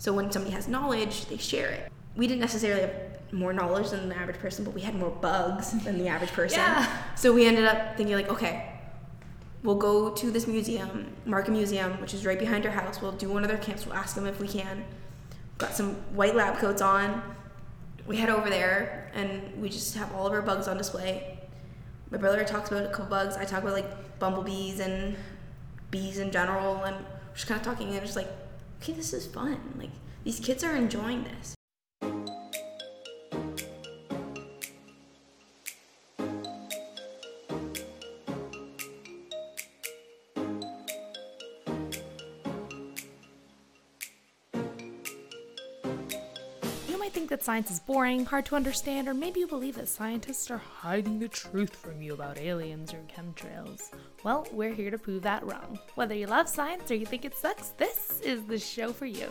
So when somebody has knowledge, they share it. We didn't necessarily have more knowledge than the average person, but we had more bugs than the average person. So we ended up thinking like, okay, we'll go to this museum, Markham Museum, which is right behind our house. We'll do one of their camps. We'll ask them if we can. Got some white lab coats on. We head over there, and we just have all of our bugs on display. My brother talks about a couple bugs. I talk about like bumblebees and bees in general, and we're just kind of talking, and just like, okay, this is fun. Like, these kids are enjoying this. You might think that science is boring, hard to understand, or maybe you believe that scientists are hiding the truth from you about aliens or chemtrails. Well, we're here to prove that wrong. Whether you love science or you think it sucks, this is the show for you.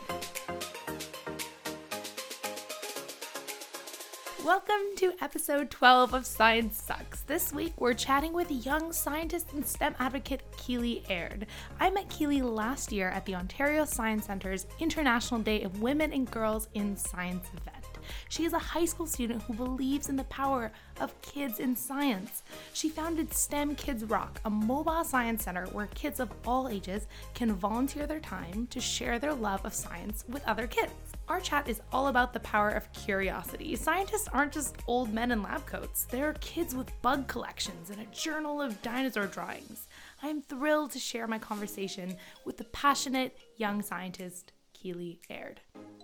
Welcome to episode 12 of Science Sucks. This week, we're chatting with young scientist and STEM advocate Keely Aird. I met Keely last year at the Ontario Science Centre's International Day of Women and Girls in Science event. She is a high school student who believes in the power of kids in science. She founded STEM Kids Rock, a mobile science center where kids of all ages can volunteer their time to share their love of science with other kids. Our chat is all about the power of curiosity. Scientists aren't just old men in lab coats. They're kids with bug collections and a journal of dinosaur drawings. I am thrilled to share my conversation with the passionate young scientist, Keely Aird.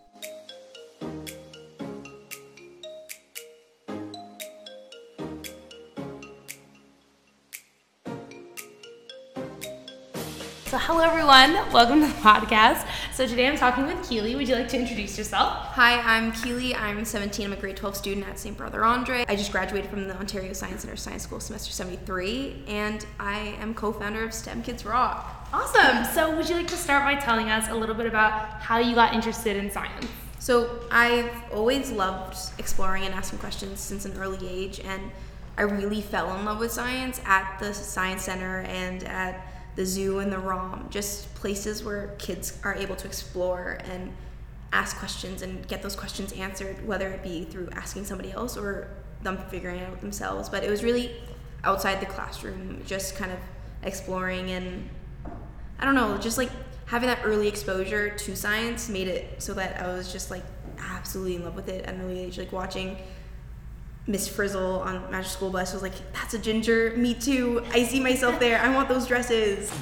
So hello everyone, welcome to the podcast. So today I'm talking with Keely. Would you like to introduce yourself? Hi, I'm Keely. I'm 17. I'm a grade 12 student at St. Brother Andre. I just graduated from the Ontario Science Centre Science School semester 73, and I am co-founder of STEM Kids Rock. Awesome. So would you like to start by telling us a little bit about how you got interested in science? So I've always loved exploring and asking questions since an early age, and I really fell in love with science at the Science Centre and at the zoo and the ROM, just places where kids are able to explore and ask questions and get those questions answered, whether it be through asking somebody else or them figuring it out themselves. But it was really outside the classroom, just kind of exploring, and I don't know, just like having that early exposure to science made it so that I was just like absolutely in love with it at an early age. Like watching Miss Frizzle on Magic School Bus was like, that's a ginger, me too, I see myself there, I want those dresses.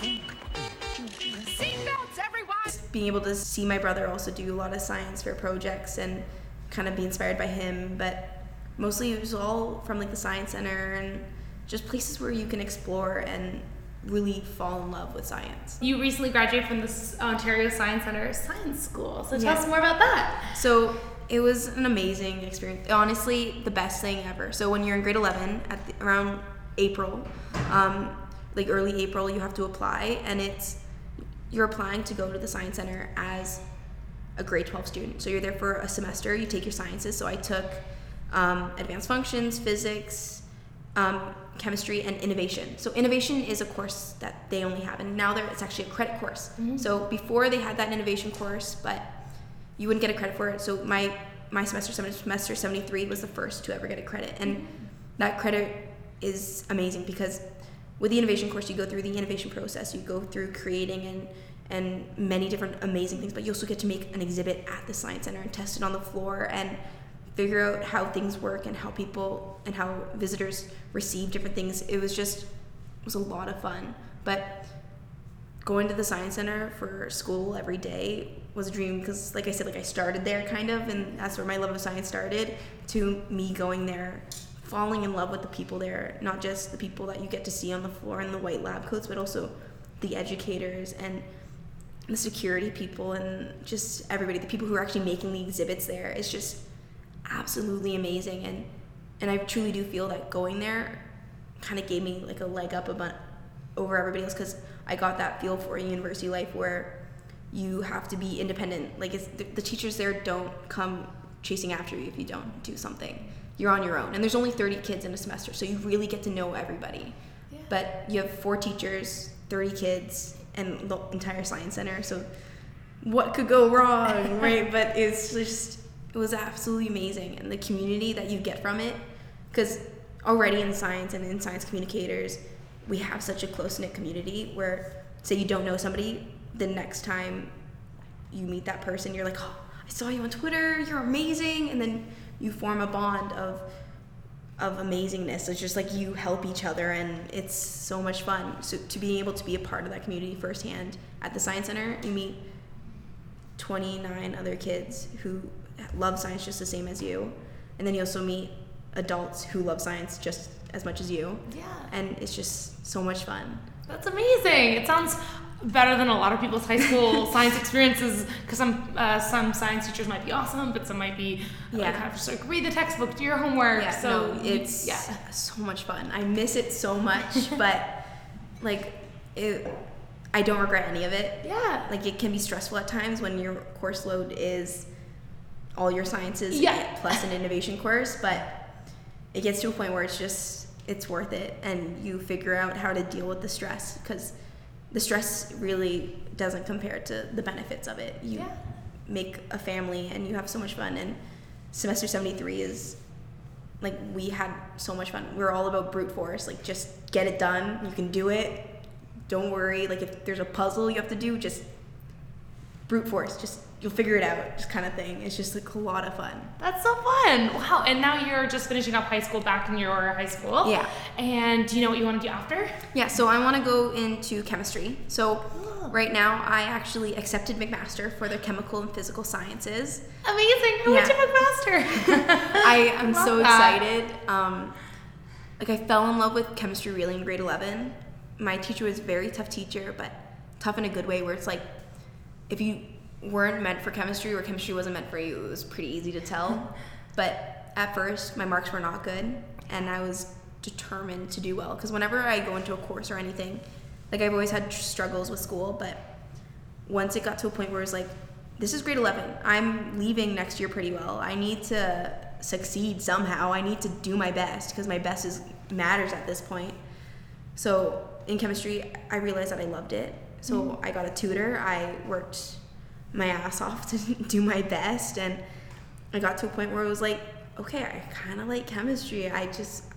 Seatbelts, everyone! Being able to see my brother also do a lot of science fair projects and kind of be inspired by him, but mostly it was all from like the Science Center and just places where you can explore and really fall in love with science. You recently graduated from the Ontario Science Centre Science School, so tell us more about that. So it was an amazing experience. Honestly, the best thing ever. So when you're in grade 11, around April, like early April, you have to apply, and you're applying to go to the Science Center as a grade 12 student. So you're there for a semester, you take your sciences. So I took advanced functions, physics, chemistry, and innovation. So innovation is a course that they only have, and now it's actually a credit course. Mm-hmm. So before they had that innovation course, but you wouldn't get a credit for it. So my semester 73 was the first to ever get a credit, and that credit is amazing because with the innovation course you go through the innovation process, you go through creating and many different amazing things, but you also get to make an exhibit at the Science Center and test it on the floor and figure out how things work and how people and how visitors receive different things. It was a lot of fun. But going to the Science Center for school every day was a dream because, like I said, I started there kind of, and that's where my love of science started, to me going there, falling in love with the people there, not just the people that you get to see on the floor in the white lab coats, but also the educators and the security people and just everybody, the people who are actually making the exhibits there. It's just absolutely amazing, and I truly do feel that going there kind of gave me like a leg up over everybody else, because I got that feel for a university life where you have to be independent. Like the teachers there don't come chasing after you if you don't do something. You're on your own, and there's only 30 kids in a semester, so you really get to know everybody. Yeah. But you have 4 teachers, 30 kids, and the entire Science Center, so what could go wrong, right? But it was absolutely amazing. And the community that you get from it, because already in science and in science communicators, we have such a close-knit community where, say you don't know somebody, the next time you meet that person, you're like, oh, I saw you on Twitter, you're amazing. And then you form a bond of amazingness. It's just like you help each other, and it's so much fun. So to be able to be a part of that community firsthand at the Science Center, you meet 29 other kids who love science just the same as you, and then you also meet adults who love science just as much as you. Yeah. And it's just so much fun. That's amazing. It sounds better than a lot of people's high school science experiences, because some science teachers might be awesome, but some might be kind of just like read the textbook, do your homework. Yeah, so no, it's so much fun. I miss it so much, but like I don't regret any of it. Yeah. Like it can be stressful at times when your course load is all your sciences plus an innovation course, but it gets to a point where it's worth it, and you figure out how to deal with the stress, because the stress really doesn't compare to the benefits of it. You make a family and you have so much fun, and semester 73 is like, we had so much fun. We're all about brute force, like just get it done. You can do it. Don't worry. Like if there's a puzzle you have to do, just brute force. Just you'll figure it out, just kind of thing. It's just like a lot of fun. That's so fun. Wow. And now you're just finishing up high school, back in your high school. Yeah. And do you know what you want to do after? Yeah, so I want to go into chemistry. So right now I actually accepted McMaster for their chemical and physical sciences. Amazing. I went to McMaster. I am so excited. Like I fell in love with chemistry really in grade 11. My teacher was a very tough teacher, but tough in a good way, where it's like if you weren't meant for chemistry or chemistry wasn't meant for you, it was pretty easy to tell. But at first my marks were not good, and I was determined to do well, because whenever I go into a course or anything, like I've always had struggles with school, but once it got to a point where it was like, this is grade 11, I'm leaving next year pretty well, I need to succeed somehow, I need to do my best, because my best matters at this point. So in chemistry I realized that I loved it, so I got a tutor, I worked my ass off to do my best, and I got to a point where it was like, okay, I kind of like chemistry. I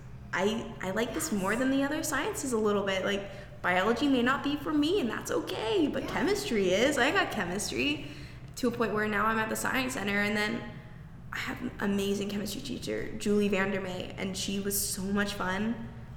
like this more than the other sciences a little bit. Like biology may not be for me, and that's okay, but chemistry is. I got chemistry to a point where now I'm at the Science Center, and then I have an amazing chemistry teacher, Julie Vandermeer, and she was so much fun,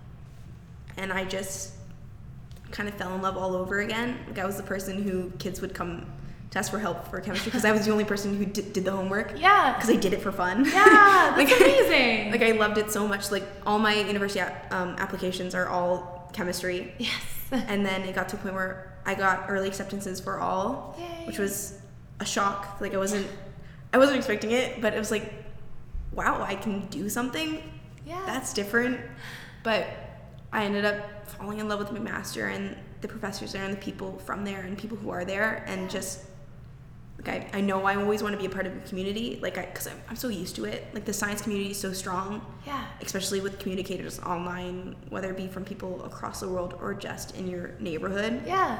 and I just kind of fell in love all over again. Like I was the person who kids would come to ask for help for chemistry, because I was the only person who did the homework. Yeah. Because I did it for fun. Yeah, that's amazing. Like I loved it so much. Like all my university applications are all chemistry. Yes. And then it got to a point where I got early acceptances for all, which was a shock. Like I wasn't expecting it, but it was like, wow, I can do something. Yeah. That's different. But I ended up falling in love with McMaster and the professors there and the people from there and people who are there, and just like I know I always want to be a part of a community, like because I'm so used to it. Like the science community is so strong, especially with communicators online, whether it be from people across the world or just in your neighborhood.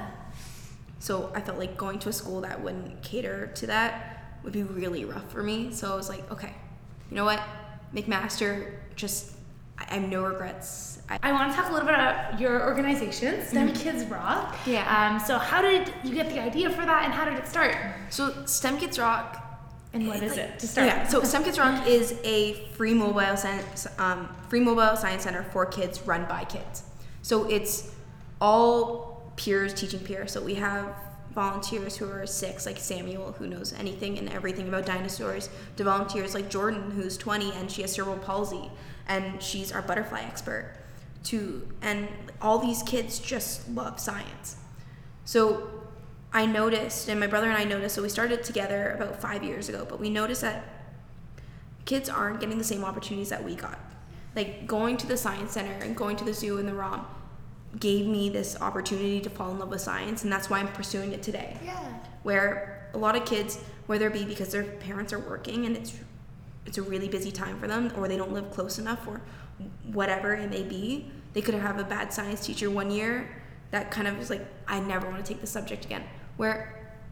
So I felt like going to a school that wouldn't cater to that would be really rough for me. So I was like, okay, you know what, McMaster, just I have no regrets. I want to talk a little bit about your organization, STEM Kids Rock. So how did you get the idea for that, and how did it start? So STEM Kids Rock, and what is it to start? So STEM Kids Rock is a free mobile science center for kids, run by kids. So it's all peers teaching peers. So we have volunteers who are 6, like Samuel, who knows anything and everything about dinosaurs, to volunteers like Jordan, who's 20 and she has cerebral palsy, and she's our butterfly expert. And all these kids just love science. So I noticed, and my brother and I noticed, so we started together about 5 years ago, but we noticed that kids aren't getting the same opportunities that we got. Like going to the Science Center and going to the zoo and the ROM gave me this opportunity to fall in love with science, and that's why I'm pursuing it today. Where a lot of kids, whether it be because their parents are working and it's a really busy time for them, or they don't live close enough, or whatever it may be, they could have a bad science teacher one year that kind of is like, I never want to take the subject again. Where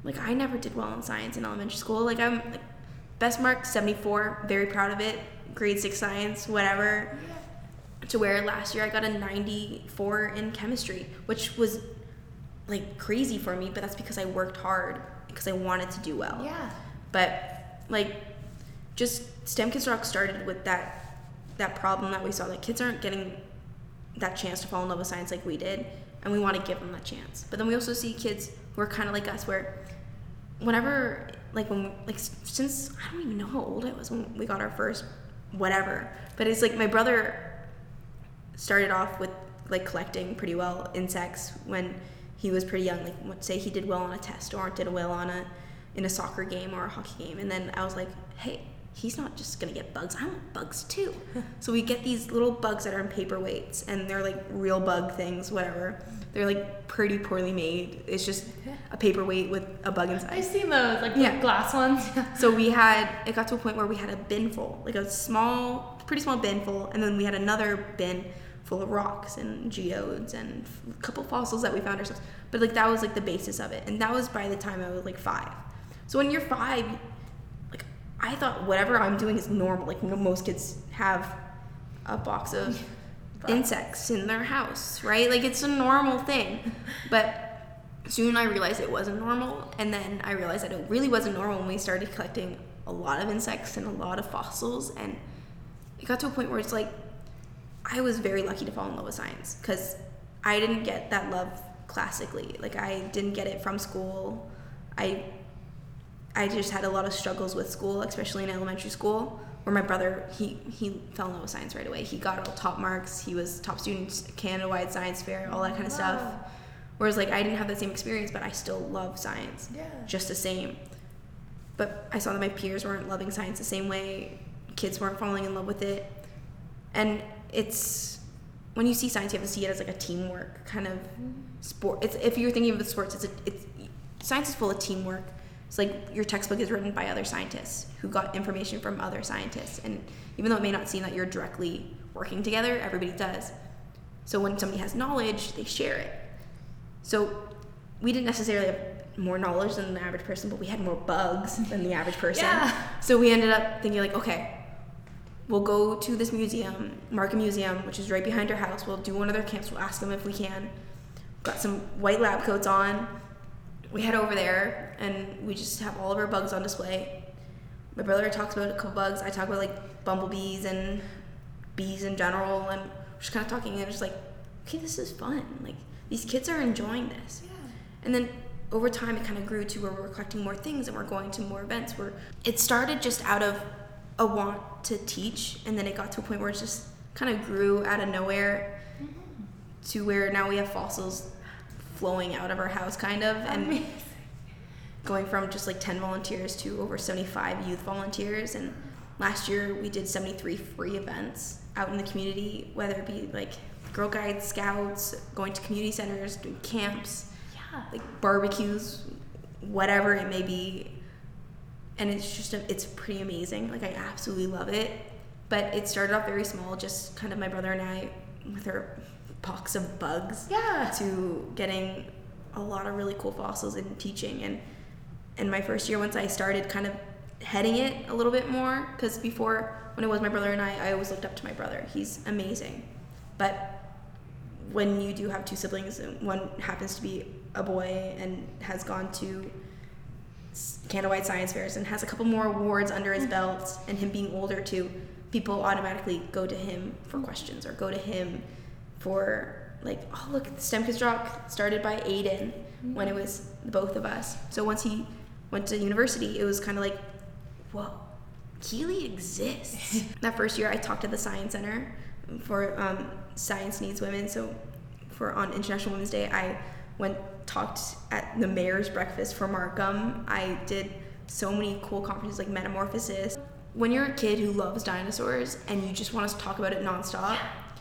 like I never did well in science in elementary school. Like I'm like, best mark 74, very proud of it. Grade 6 science, whatever. To where last year I got a 94 in chemistry, which was like crazy for me, but that's because I worked hard because I wanted to do well. Yeah. But like just STEM Kids Rock started with that problem that we saw, that kids aren't getting that chance to fall in love with science like we did, and we want to give them that chance. But then we also see kids who are kind of like us, where whenever since I don't even know how old I was when we got our first whatever, but it's like my brother started off with like collecting pretty well insects when he was pretty young. Like say he did well on a test or did well in a soccer game or a hockey game, and then I was like, hey, he's not just gonna get bugs, I want bugs too. So we get these little bugs that are in paperweights, and they're like real bug things, whatever. They're like pretty poorly made. It's just a paperweight with a bug inside. I've seen those, like the glass ones. So it got to a point where we had a bin full, like a pretty small bin full, and then we had another bin full of rocks and geodes and a couple fossils that we found ourselves. But like that was like the basis of it, and that was by the time I was like 5. So when you're 5, like I thought whatever I'm doing is normal. Like most kids have a box of insects in their house, right? Like it's a normal thing. But soon I realized it wasn't normal, and then I realized that it really wasn't normal when we started collecting a lot of insects and a lot of fossils, and it got to a point where it's like I was very lucky to fall in love with science, because I didn't get that love classically. Like I didn't get it from school. I just had a lot of struggles with school, especially in elementary school, where my brother, he fell in love with science right away. He got all top marks. He was top student, Canada-wide science fair, all that kind of stuff. Whereas like I didn't have that same experience, but I still love science just the same. But I saw that my peers weren't loving science the same way. Kids weren't falling in love with it. And it's, when you see science, you have to see it as like a teamwork kind of sport. If you're thinking of the sports, science is full of teamwork. It's like your textbook is written by other scientists who got information from other scientists. And even though it may not seem that you're directly working together, everybody does. So when somebody has knowledge, they share it. So we didn't necessarily have more knowledge than the average person, but we had more bugs than the average person. So we ended up thinking like, okay, we'll go to this museum, Markham Museum, which is right behind our house. We'll do one of their camps. We'll ask them if we can. Got some white lab coats on. We head over there, and we just have all of our bugs on display. My brother talks about a couple bugs. I talk about like bumblebees and bees in general, and we're just kind of talking, and it's just like, okay, this is fun. Like these kids are enjoying this. And then over time, it kind of grew to where we're collecting more things and we're going to more events. It started just out of a want to teach, and then it got to a point where it just kind of grew out of nowhere to where now we have fossils flowing out of our house kind of, and going from just like 10 volunteers to over 75 youth volunteers. And last year we did 73 free events out in the community, whether it be like Girl Guides, Scouts, going to community centers, doing camps, like barbecues, whatever it may be. And it's pretty amazing. Like I absolutely love it. But it started off very small, just kind of my brother and I with our box of bugs to getting a lot of really cool fossils and teaching. And my first year, once I started kind of heading it a little bit more, because before, when it was my brother and I always looked up to my brother. He's amazing. But when you do have 2 siblings, and one happens to be a boy and has gone to Canada-wide science fairs and has a couple more awards under his belt, and him being older too, people automatically go to him for questions, or go to him for like, oh look, STEM Kids Rock started by Aiden when it was both of us. So once he went to university, it was kind of like, whoa, Keeley exists. That first year I talked to the Science Center for Science Needs Women. So on International Women's Day, I talked at the mayor's breakfast for Markham. I did so many cool conferences like Metamorphosis. When you're a kid who loves dinosaurs and you just want us to talk about it nonstop,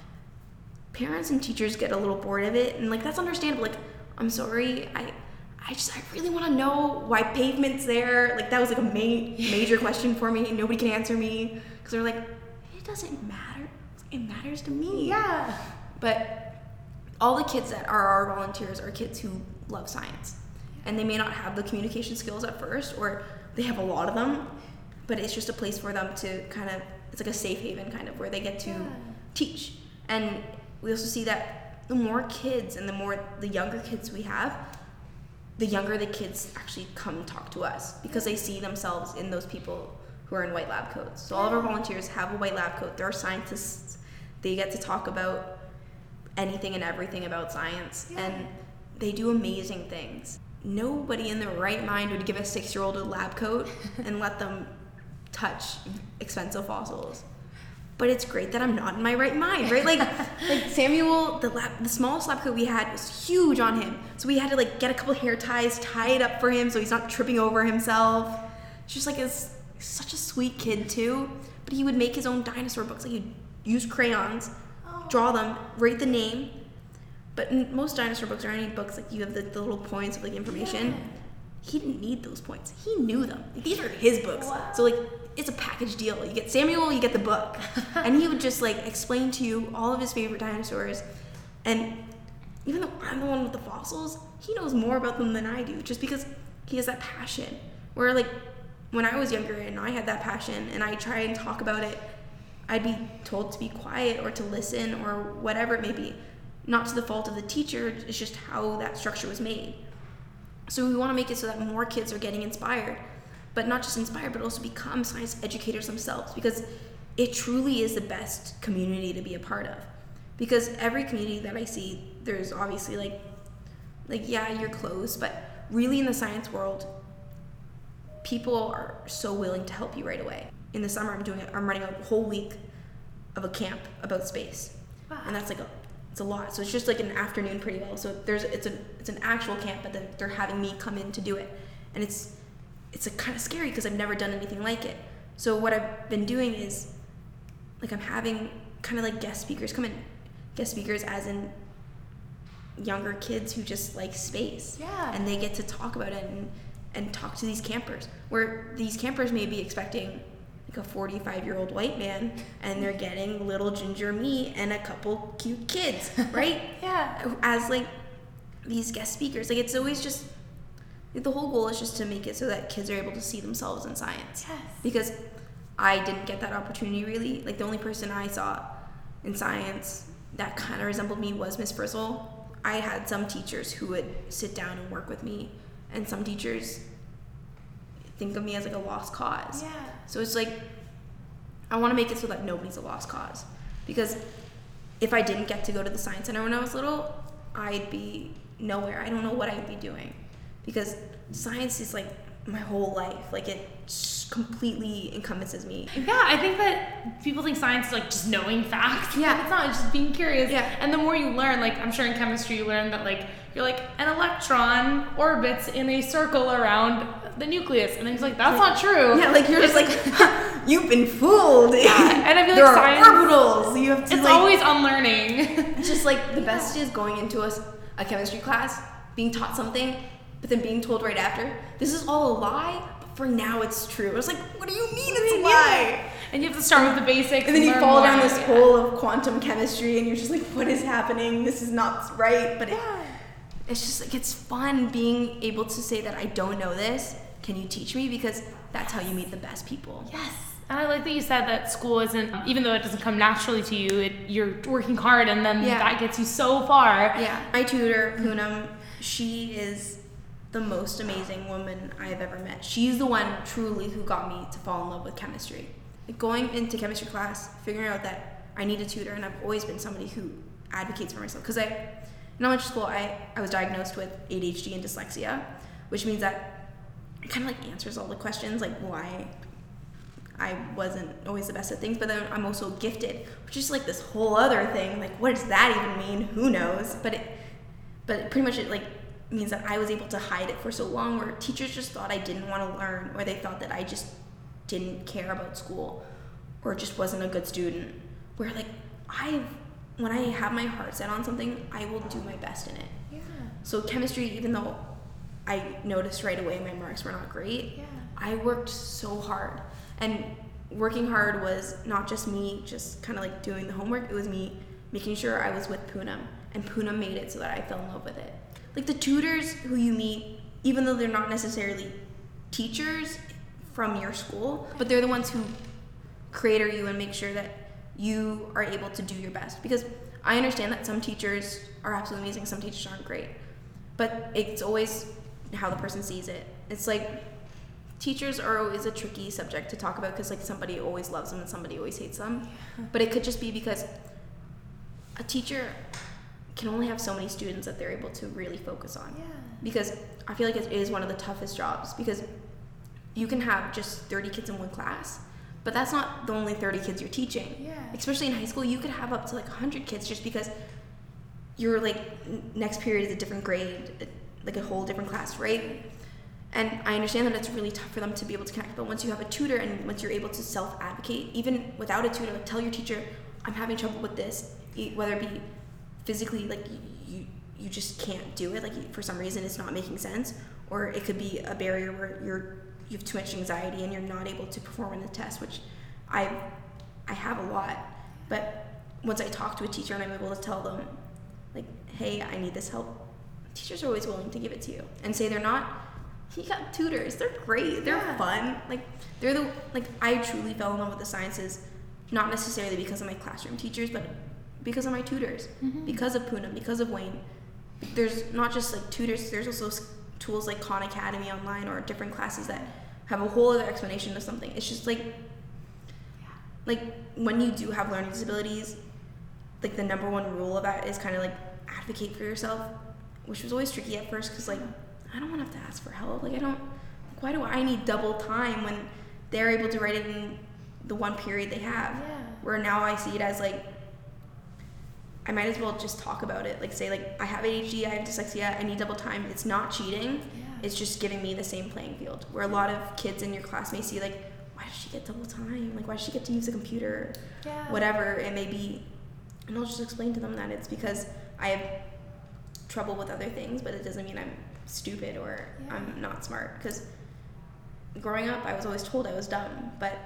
parents and teachers get a little bored of it, and like that's understandable. Like, I'm sorry, I really want to know why pavement's there. Like that was like a major question for me. Nobody can answer me because they're like, it doesn't matter. It matters to me. But all the kids that are our volunteers are kids who love science. and they may not have the communication skills at first, or they have a lot of them, but it's just a place for them to kind of, it's like a safe haven kind of, where they get to teach. And we also see that the more kids and the younger kids we have, the younger the kids actually come talk to us, because they see themselves in those people who are in white lab coats. So all of our volunteers have a white lab coat. They're scientists. They get to talk about anything and everything about science, and they do amazing things. Nobody in their right mind would give a 6-year-old a lab coat and let them touch expensive fossils. But it's great that I'm not in my right mind, right? Like Samuel, the smallest lab coat we had was huge on him. So we had to like get a couple hair ties, tie it up for him so he's not tripping over himself. It's just like such a sweet kid too. But he would make his own dinosaur books. Like he'd use crayons, draw them, write the name. But in most dinosaur books or any books, like you have the little points of like information. Yeah. He didn't need those points. He knew them. Like, these are his books. Wow. So like it's a package deal. You get Samuel, you get the book. And he would just like explain to you all of his favorite dinosaurs. And even though I'm the one with the fossils, he knows more about them than I do, just because he has that passion. Where like when I was younger and I had that passion and I try and talk about it, I'd be told to be quiet or to listen or whatever it may be. Not to the fault of the teacher, it's just how that structure was made. So we want to make it so that more kids are getting inspired, but not just inspired, but also become science educators themselves, because it truly is the best community to be a part of. Because every community that I see, there's obviously like yeah, you're close, but really in the science world, people are so willing to help you right away. In the summer, I'm running a whole week of a camp about space, and that's like it's a lot. So it's just like an afternoon pretty well. So it's an actual camp, but then they're having me come in to do it, and it's kind of scary because I've never done anything like it. So what I've been doing is like I'm having kind of like guest speakers come in, guest speakers as in younger kids who just like space, and they get to talk about it and talk to these campers, where these campers may be expecting like a 45-year-old white man, and they're getting little ginger me and a couple cute kids, right? As like these guest speakers. Like it's always just, the whole goal is just to make it so that kids are able to see themselves in science. Because I didn't get that opportunity really. Like the only person I saw in science that kind of resembled me was Miss Frizzle. I had some teachers who would sit down and work with me, and some teachers think of me as like a lost cause. So it's like, I want to make it so that nobody's a lost cause. Because if I didn't get to go to the science center when I was little, I'd be nowhere. I don't know what I'd be doing. Because science is like my whole life. Like it completely encompasses me. I think that people think science is like just knowing facts. It's not, it's just being curious. And the more you learn, like I'm sure in chemistry you learn that like you're like an electron orbits in a circle around the nucleus, and then it's like that's not true. Like you're just like you've been fooled. And I feel like there science, are orbitals. You have to. It's always unlearning. It's just like the best is going into a chemistry class, being taught something, but then being told right after, this is all a lie. But for now, it's true. I was like, what do you mean it's a lie? And you have to start with the basics. And then you fall down this hole of quantum chemistry, and you're just like, what is happening? This is not right. But it's just like, it's fun being able to say that I don't know this. Can you teach me? Because that's how you meet the best people. And I like that you said that school isn't, even though it doesn't come naturally to you, you're working hard, and then that gets you so far. My tutor, Poonam, she is the most amazing woman I've ever met. She's the one truly who got me to fall in love with chemistry. Like going into chemistry class, figuring out that I need a tutor, and I've always been somebody who advocates for myself. Because in elementary school, I was diagnosed with ADHD and dyslexia, which means that it kind of like answers all the questions, like why I wasn't always the best at things, but then I'm also gifted, which is like this whole other thing. Like, what does that even mean? Who knows? But pretty much it like means that I was able to hide it for so long, where teachers just thought I didn't want to learn, or they thought that I just didn't care about school, or just wasn't a good student. Where like when I have my heart set on something, I will do my best in it. So chemistry, even though I noticed right away my marks were not great, I worked so hard. And working hard was not just me just kind of like doing the homework, it was me making sure I was with Poonam, and Poonam made it so that I fell in love with it. Like the tutors who you meet even though they're not necessarily teachers from your school, but they're the ones who cater you and make sure that you are able to do your best. Because I understand that some teachers are absolutely amazing, some teachers aren't great, but it's always how the person sees it. It's like teachers are always a tricky subject to talk about because like somebody always loves them and somebody always hates them. But it could just be because a teacher can only have so many students that they're able to really focus on. Yeah. Because I feel like it is one of the toughest jobs, because you can have just 30 kids in one class, but that's not the only 30 kids you're teaching. Yeah. Especially in high school, you could have up to like 100 kids just because your like next period is a different grade, like a whole different class, right? And I understand that it's really tough for them to be able to connect, but once you have a tutor and once you're able to self-advocate, even without a tutor, like tell your teacher, I'm having trouble with this, whether it be physically, like you just can't do it, like for some reason it's not making sense, or it could be a barrier where you have too much anxiety and you're not able to perform in the test, which I have a lot. But once I talk to a teacher and I'm able to tell them, like, hey, I need this help, teachers are always willing to give it to you. And say they're not, you got tutors, they're great, they're fun. Like, I truly fell in love with the sciences, not necessarily because of my classroom teachers, but because of my tutors, because of Poonam, because of Wayne. There's not just like tutors, there's also tools like Khan Academy online or different classes that have a whole other explanation of something. It's just like when you do have learning disabilities, like the number one rule of that is kind of like advocate for yourself, which was always tricky at first because like I don't want to have to ask for help. Like why do I need double time when they're able to write it in the one period they have? Yeah. Where now I see it as like I might as well just talk about it. Like say like I have ADHD, I have dyslexia, I need double time. It's not cheating. Yeah. It's just giving me the same playing field. Where a lot of kids in your class may see like, why does she get double time? Like why does she get to use a computer? Yeah. Whatever it may be. And I'll just explain to them that it's because I have trouble with other things, but it doesn't mean I'm stupid or I'm not smart. Because growing up, I was always told I was dumb, but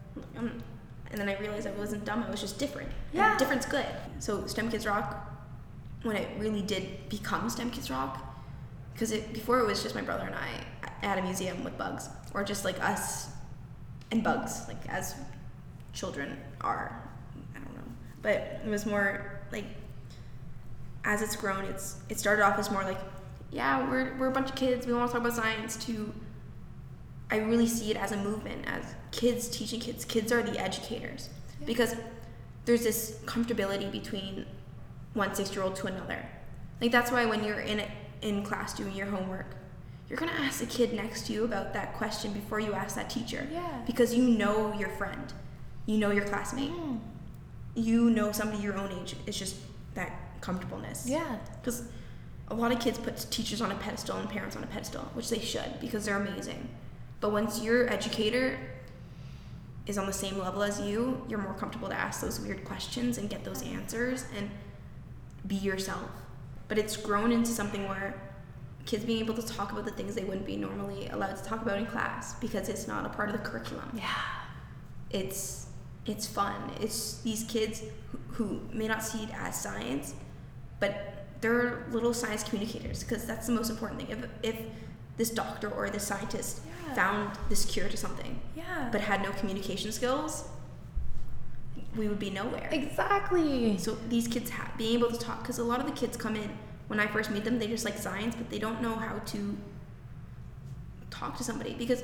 and then I realized I wasn't dumb, I was just different. Yeah. And different's good. So STEM Kids Rock, when it really did become STEM Kids Rock, because before it was just my brother and I at a museum with bugs, or just like us and bugs, like as children are. I don't know. But it was more like, as it's grown, it started off as more like, yeah, we're a bunch of kids, we want to talk about science, to I really see it as a movement, as kids teaching kids. Kids are the educators. Yeah. Because there's this comfortability between one 6-year-old to another. Like that's why when you're in class doing your homework, you're gonna ask the kid next to you about that question before you ask that teacher. Yeah. Because you know your friend, you know your classmate, you know somebody your own age. It's just that comfortableness. Yeah. Because a lot of kids put teachers on a pedestal and parents on a pedestal, which they should because they're amazing. But once your educator is on the same level as you, you're more comfortable to ask those weird questions and get those answers and be yourself. But it's grown into something where kids being able to talk about the things they wouldn't be normally allowed to talk about in class because it's not a part of the curriculum. Yeah. It's fun. It's these kids who may not see it as science, but they're little science communicators, because that's the most important thing. If this doctor or this scientist found this cure to something, but had no communication skills, we would be nowhere. Exactly. So these kids being able to talk, because a lot of the kids come in, when I first meet them, they just like science, but they don't know how to talk to somebody, because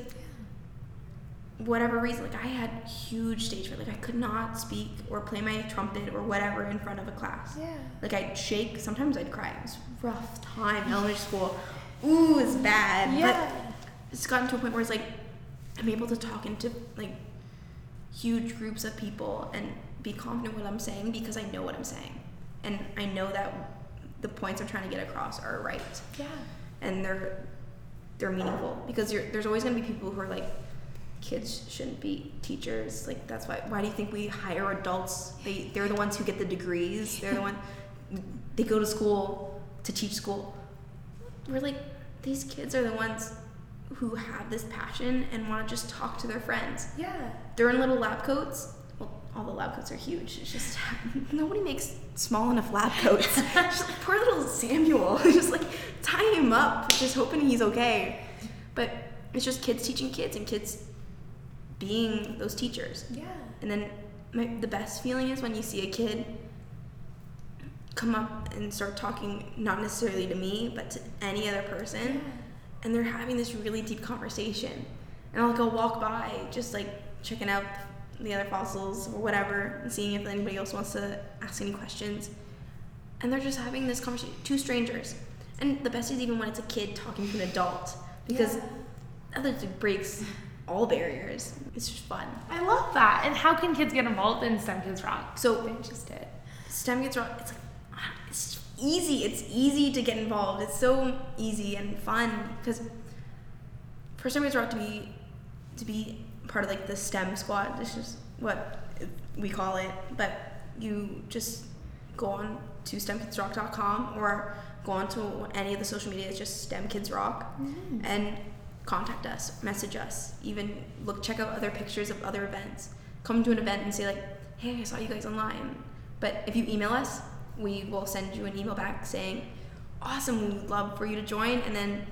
whatever reason, like I had huge stage fright. Like I could not speak or play my trumpet or whatever in front of a class. Yeah. Like I'd shake, sometimes I'd cry. It was a rough time, elementary school. Ooh, it's bad. Yeah. But it's gotten to a point where it's like I'm able to talk into like huge groups of people and be confident what I'm saying because I know what I'm saying. And I know that the points I'm trying to get across are right. Yeah. And they're meaningful, because there's always going to be people who are like, kids shouldn't be teachers. Like that's why do you think we hire adults? They're the ones who get the degrees. They're the one, they go to school to teach school. We're like, these kids are the ones who have this passion and want to just talk to their friends. Yeah. They're in little lab coats. Well, all the lab coats are huge. It's just nobody makes small enough lab coats. Just like, poor little Samuel. Just like tie him up, just hoping he's okay. But it's just kids teaching kids and kids being those teachers. Yeah. And then the best feeling is when you see a kid come up and start talking, not necessarily to me, but to any other person, and they're having this really deep conversation. And I'll walk by, just like checking out the other fossils or whatever, and seeing if anybody else wants to ask any questions. And they're just having this conversation, two strangers. And the best is even when it's a kid talking to an adult, because that just breaks all barriers. It's just fun. I love that. And how can kids get involved in STEM Kids Rock? So they just did. STEM Kids Rock, it's easy. It's easy to get involved. It's so easy and fun, because for STEM Kids Rock to be part of like the STEM squad, this is what we call it, but you just go on to stemkidsrock.com or go on to any of the social media. It's just STEM Kids Rock, and contact us, message us, even check out other pictures of other events. Come to an event and say like, hey, I saw you guys online. But if you email us, we will send you an email back saying, awesome, we would love for you to join. And then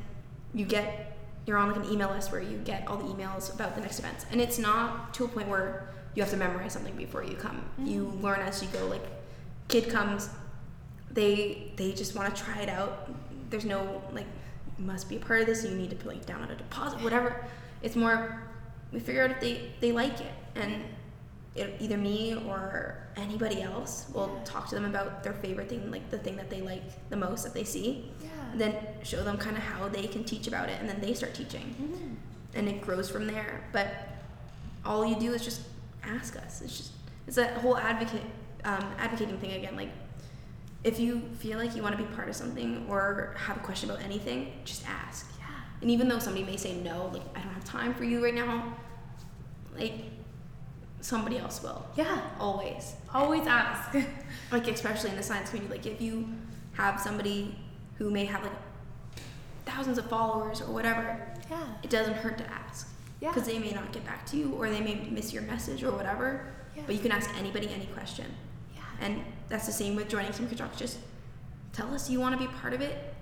you're on like an email list where you get all the emails about the next events. And it's not to a point where you have to memorize something before you come. You learn as you go. Like, kid comes, they just want to try it out. There's no like, you must be a part of this, you need to put like down on a deposit, whatever. It's more, we figure out if they like it, and either me or anybody else will talk to them about their favorite thing, like the thing that they like the most that they see. And then show them kind of how they can teach about it, and then they start teaching. And it grows from there. But all you do is just ask us. It's that whole advocating thing again. Like, if you feel like you want to be part of something or have a question about anything, just ask. And even though somebody may say no, like, I don't have time for you right now, like, somebody else will. Always Ask. Like, especially in the science community, like, if you have somebody who may have like thousands of followers or whatever, it doesn't hurt to ask, because they may not get back to you, or they may miss your message or whatever. But you can ask anybody any question. And that's the same with joining STEM Kids Rock. Just tell us you want to be part of it,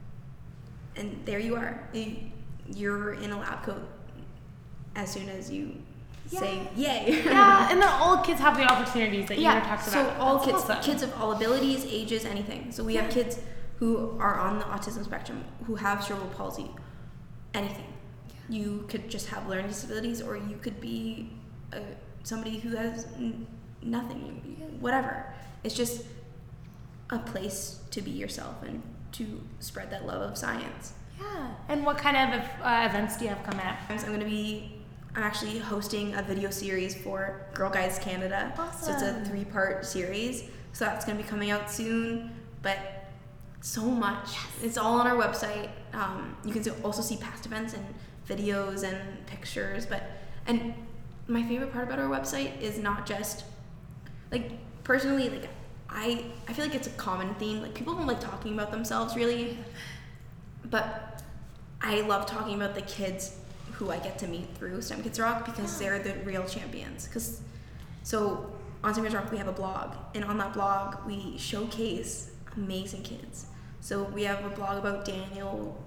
and there you are. You're in a lab coat as soon as you say yay. And then all kids have the opportunities that you were talking about. So all kids, kids of all abilities, ages, anything. So we have kids who are on the autism spectrum, who have cerebral palsy, anything. You could just have learning disabilities, or you could be somebody who has nothing, whatever. It's just a place to be yourself and to spread that love of science. And what kind of events do you have coming up? I'm actually hosting a video series for Girl Guides Canada. So it's a 3-part series. So that's going to be coming out soon. But so much. It's all on our website. You can also see past events and videos and pictures. And my favorite part about our website is not just, like, personally, like, I feel like it's a common theme. Like, people don't like talking about themselves, really. But I love talking about the kids who I get to meet through STEM Kids Rock, because they're the real champions. So on STEM Kids Rock, we have a blog. And on that blog, we showcase amazing kids. So we have a blog about Daniel,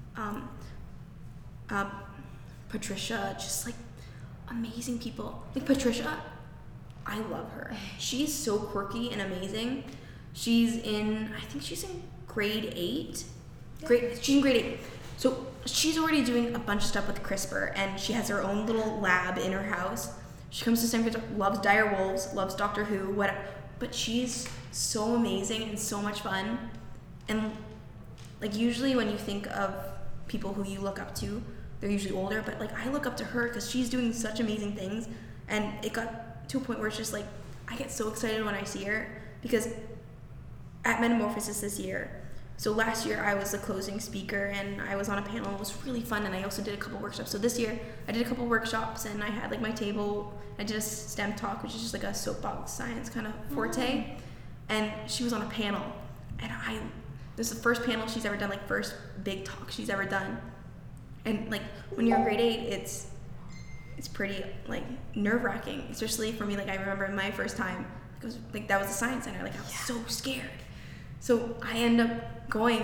Patricia, just like amazing people. Like Patricia, I love her. She's so quirky and amazing. I think she's in grade 8. She's in grade 8. So she's already doing a bunch of stuff with CRISPR, and she has her own little lab in her house. She comes to STEM Kids Rock, loves Dire Wolves, loves Doctor Who, whatever. But she's so amazing and so much fun. And like, usually when you think of people who you look up to, they're usually older, but like, I look up to her because she's doing such amazing things. And it got to a point where it's just like, I get so excited when I see her, because at Metamorphosis this year, so last year I was the closing speaker and I was on a panel. It was really fun, and I also did a couple workshops. So this year I did a couple workshops, and I had like my table. I did a STEM talk, which is just like a soapbox science kind of forte. And she was on a panel, and this is the first panel she's ever done, like first big talk she's ever done. And like, when you're in grade 8, it's pretty like nerve-wracking, especially for me. Like, I remember my first time, it was like, that was the science center. Like, I was so scared. So I end up going,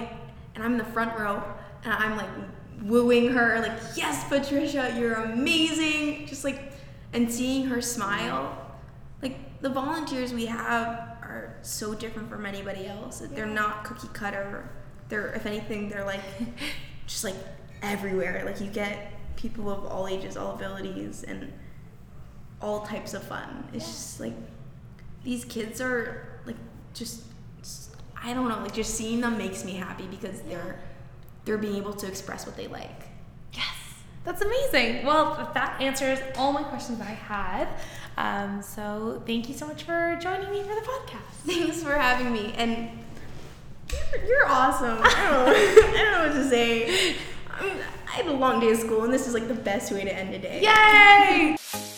and I'm in the front row, and I'm like wooing her, like, yes, Patricia, you're amazing. Just like, and seeing her smile, like the volunteers we have are so different from anybody else. They're not cookie cutter. They're, if anything, they're like just like everywhere. Like, you get people of all ages, all abilities, and all types of fun. It's just like, these kids are like just I don't know, like just seeing them makes me happy because they're being able to express what they like. Yes, that's amazing. Well, that answers all my questions I had. So thank you so much for joining me for the podcast. Thanks for having me, and you're awesome. I don't know what to say. I had a long day of school, and this is like the best way to end a day. Yay!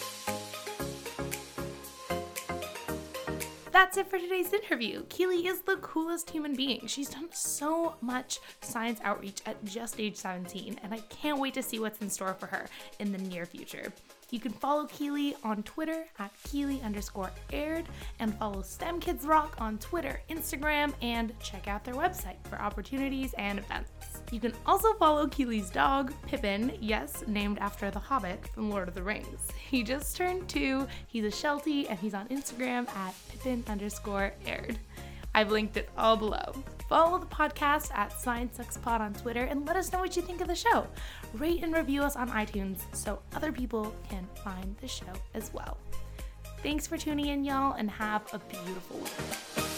That's it for today's interview. Keely is the coolest human being. She's done so much science outreach at just age 17, and I can't wait to see what's in store for her in the near future. You can follow Keely on Twitter at Keely_aired, and follow STEM Kids Rock on Twitter, Instagram, and check out their website for opportunities and events. You can also follow Keely's dog, Pippin, yes, named after the Hobbit from Lord of the Rings. He just turned 2, he's a Sheltie, and he's on Instagram at Pippin_aired. I've linked it all below. Follow the podcast at Science Sucks Pod on Twitter and let us know what you think of the show. Rate and review us on iTunes so other people can find the show as well. Thanks for tuning in, y'all, and have a beautiful week.